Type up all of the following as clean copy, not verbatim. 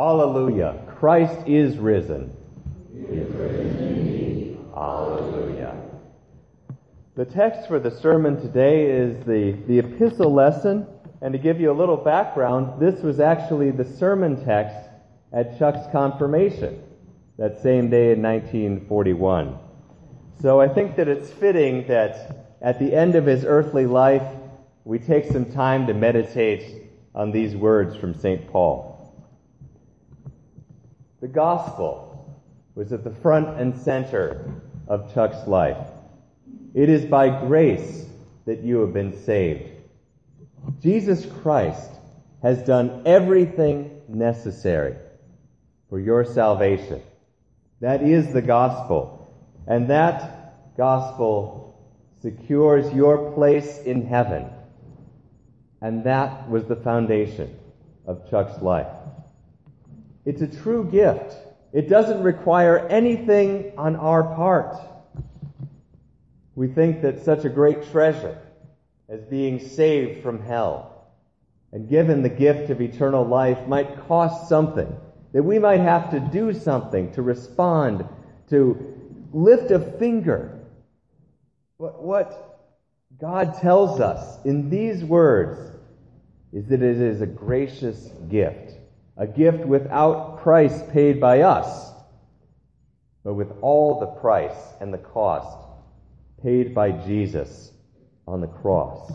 Hallelujah. Christ is risen. He is risen indeed. Hallelujah. The text for the sermon today is the epistle lesson. And to give you a little background, this was actually the sermon text at Chuck's confirmation that same day in 1941. So I think that it's fitting that at the end of his earthly life, we take some time to meditate on these words from St. Paul. The gospel was at the front and center of Chuck's life. It is by grace that you have been saved. Jesus Christ has done everything necessary for your salvation. That is the gospel. And that gospel secures your place in heaven. And that was the foundation of Chuck's life. It's a true gift. It doesn't require anything on our part. We think that such a great treasure as being saved from hell and given the gift of eternal life might cost something, that we might have to do something to respond, to lift a finger. But what God tells us in these words is that it is a gracious gift, a gift without price paid by us, but with all the price and the cost paid by Jesus on the cross.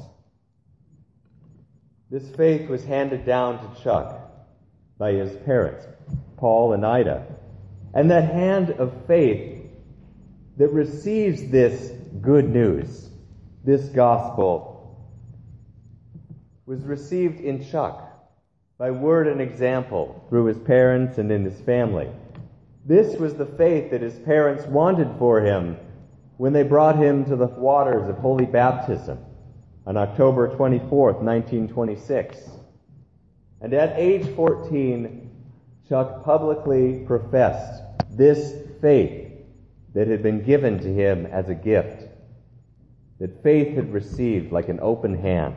This faith was handed down to Chuck by his parents, Paul and Ida. And that hand of faith that receives this good news, this gospel, was received in Chuck by word and example through his parents and in his family. This was the faith that his parents wanted for him when they brought him to the waters of holy baptism on October 24th, 1926. And at age 14, Chuck publicly professed this faith that had been given to him as a gift, that faith had received like an open hand.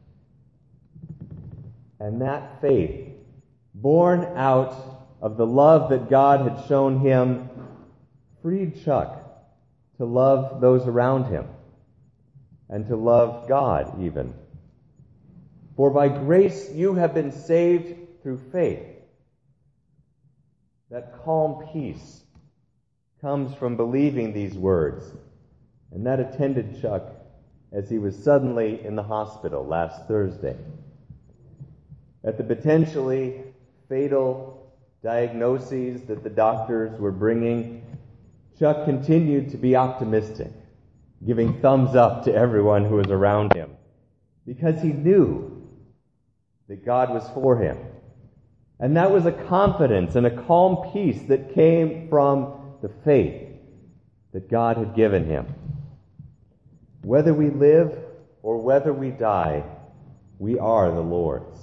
And that faith, born out of the love that God had shown him, freed Chuck to love those around him and to love God even. For by grace you have been saved through faith. That calm peace comes from believing these words, and that attended Chuck as he was suddenly in the hospital last Thursday. At the potentially fatal diagnoses that the doctors were bringing, Chuck continued to be optimistic, giving thumbs up to everyone who was around him, because he knew that God was for him. And that was a confidence and a calm peace that came from the faith that God had given him. Whether we live or whether we die, we are the Lord's.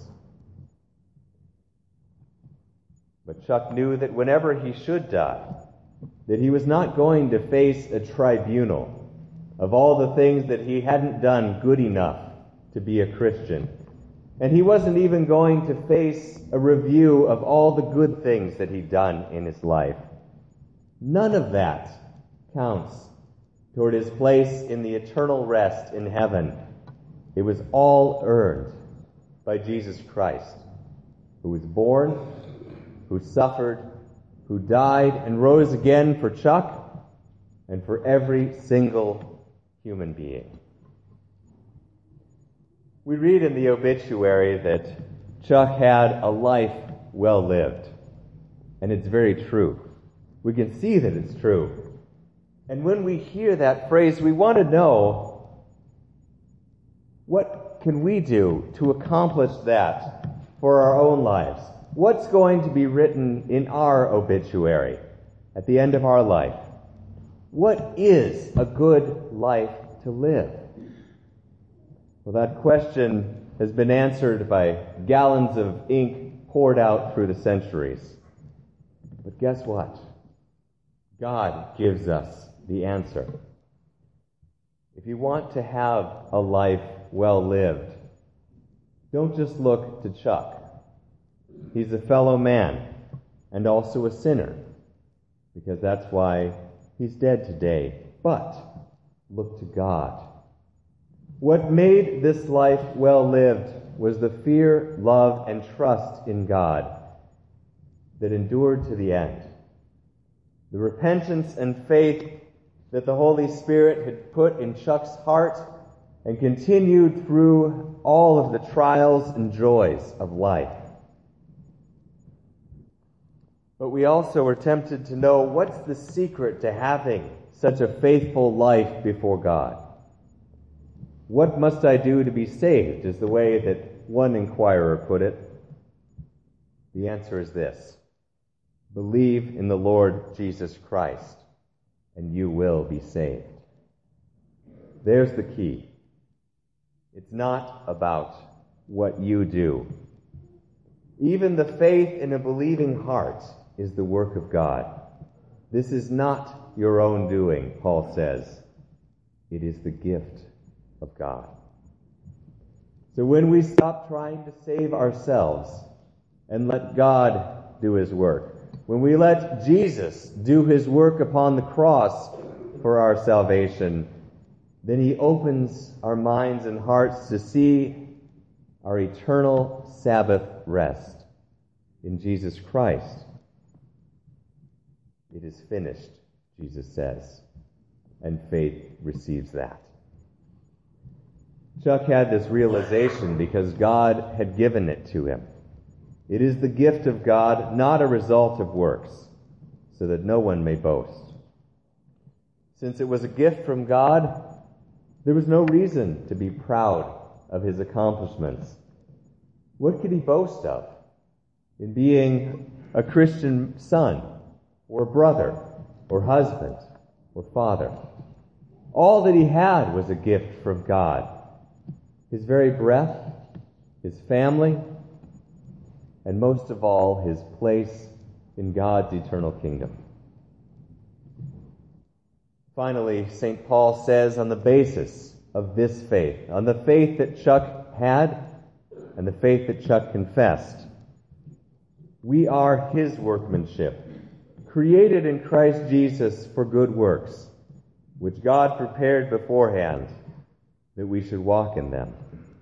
But Chuck knew that whenever he should die, that he was not going to face a tribunal of all the things that he hadn't done good enough to be a Christian. And he wasn't even going to face a review of all the good things that he'd done in his life. None of that counts toward his place in the eternal rest in heaven. It was all earned by Jesus Christ, who was born, who suffered, who died and rose again for Chuck and for every single human being. We read in the obituary that Chuck had a life well lived, and it's very true. We can see that it's true. And when we hear that phrase, we want to know, what can we do to accomplish that for our own lives? What's going to be written in our obituary at the end of our life? What is a good life to live? Well, that question has been answered by gallons of ink poured out through the centuries. But guess what? God gives us the answer. If you want to have a life well lived, don't just look to Chuck. He's a fellow man and also a sinner, because that's why he's dead today. But look to God. What made this life well lived was the fear, love, and trust in God that endured to the end. The repentance and faith that the Holy Spirit had put in Chuck's heart and continued through all of the trials and joys of life. But we also are tempted to know, what's the secret to having such a faithful life before God? What must I do to be saved, is the way that one inquirer put it. The answer is this: believe in the Lord Jesus Christ, and you will be saved. There's the key. It's not about what you do. Even the faith in a believing heart is the work of God. This is not your own doing, Paul says. It is the gift of God. So when we stop trying to save ourselves and let God do his work, when we let Jesus do his work upon the cross for our salvation, then he opens our minds and hearts to see our eternal Sabbath rest in Jesus Christ. It is finished, Jesus says, and faith receives that. Chuck had this realization because God had given it to him. It is the gift of God, not a result of works, so that no one may boast. Since it was a gift from God, there was no reason to be proud of his accomplishments. What could he boast of in being a Christian son, or brother, or husband, or father? All that he had was a gift from God. His very breath, his family, and most of all, his place in God's eternal kingdom. Finally, St. Paul says, on the basis of this faith, on the faith that Chuck had and the faith that Chuck confessed, we are his workmanship, created in Christ Jesus for good works, which God prepared beforehand that we should walk in them.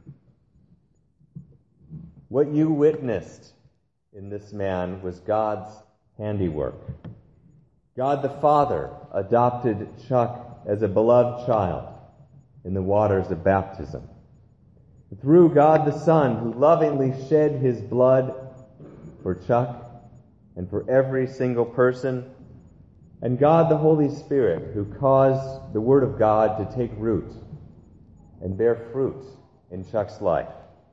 What you witnessed in this man was God's handiwork. God the Father adopted Chuck as a beloved child in the waters of baptism. Through God the Son, who lovingly shed his blood for Chuck and for every single person, and God the Holy Spirit, who caused the Word of God to take root and bear fruit in Chuck's life.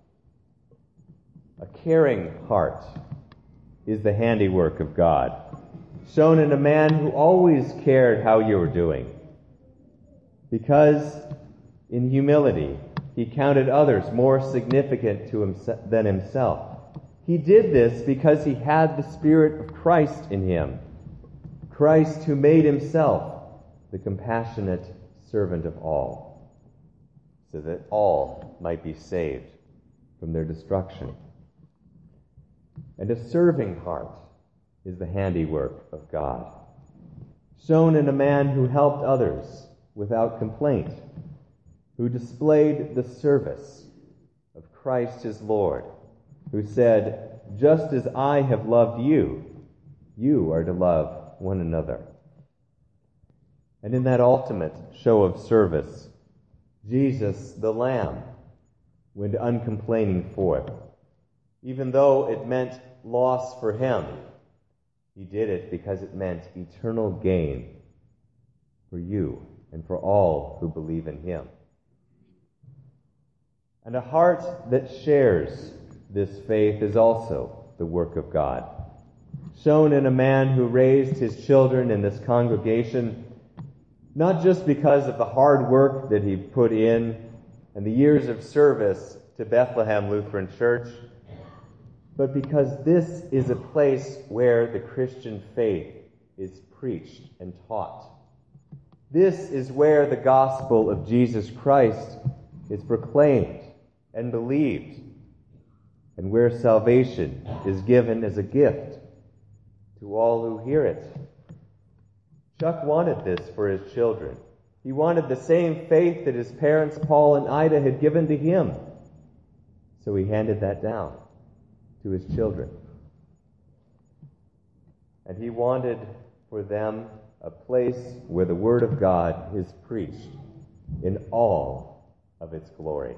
A caring heart is the handiwork of God, shown in a man who always cared how you were doing, because in humility he counted others more significant than himself. He did this because he had the Spirit of Christ in him, Christ who made himself the compassionate servant of all, so that all might be saved from their destruction. And a serving heart is the handiwork of God, shown in a man who helped others without complaint, who displayed the service of Christ his Lord, who said, "Just as I have loved you, you are to love one another." And in that ultimate show of service, Jesus, the Lamb, went uncomplaining forth. Even though it meant loss for him, he did it because it meant eternal gain for you and for all who believe in him. And a heart that shares this faith is also the work of God, shown in a man who raised his children in this congregation, not just because of the hard work that he put in and the years of service to Bethlehem Lutheran Church, but because this is a place where the Christian faith is preached and taught. This is where the gospel of Jesus Christ is proclaimed and believed, and where salvation is given as a gift. to all who hear it. Chuck wanted this for his children. He wanted the same faith that his parents, Paul and Ida, had given to him. So he handed that down to his children. And he wanted for them a place where the Word of God is preached in all of its glory.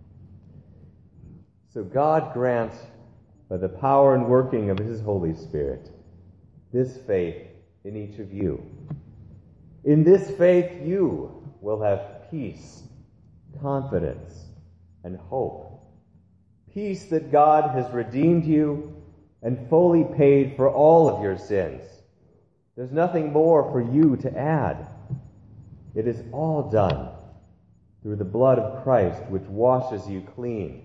So God grant, by the power and working of His Holy Spirit, this faith in each of you. In this faith you will have peace, confidence, and hope. Peace that God has redeemed you and fully paid for all of your sins. There's nothing more for you to add. It is all done through the blood of Christ, which washes you clean.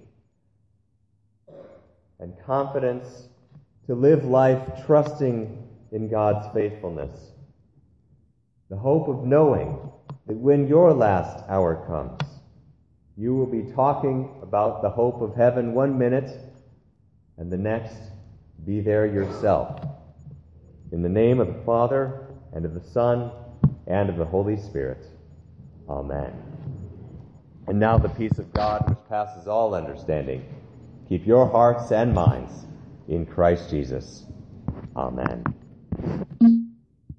And confidence to live life trusting in God's faithfulness. The hope of knowing that when your last hour comes, you will be talking about the hope of heaven one minute, and the next be there yourself. In the name of the Father, and of the Son, and of the Holy Spirit. Amen. And now the peace of God, which passes all understanding, keep your hearts and minds in Christ Jesus. Amen.